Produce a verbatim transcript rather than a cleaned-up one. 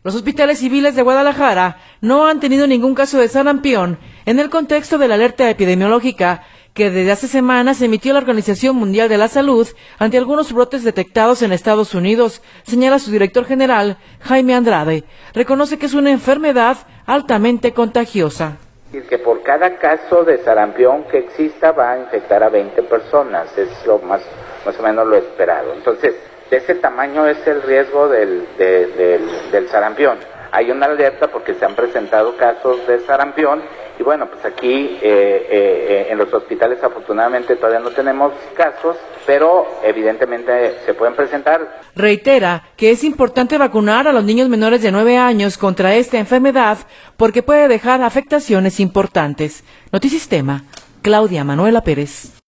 Los hospitales civiles de Guadalajara no han tenido ningún caso de sarampión en el contexto de la alerta epidemiológica que desde hace semanas emitió la Organización Mundial de la Salud ante algunos brotes detectados en Estados Unidos, señala su director general, Jaime Andrade. Reconoce que es una enfermedad altamente contagiosa. Que por cada caso de sarampión que exista va a infectar a veinte personas, es lo más, más o menos lo esperado. Entonces, de ese tamaño es el riesgo del, de, del, del sarampión. Hay una alerta porque se han presentado casos de sarampión y bueno, pues aquí eh, eh, en los hospitales afortunadamente todavía no tenemos casos, pero evidentemente se pueden presentar. Reitera que es importante vacunar a los niños menores de nueve años contra esta enfermedad porque puede dejar afectaciones importantes. Notisistema, Claudia Manuela Pérez.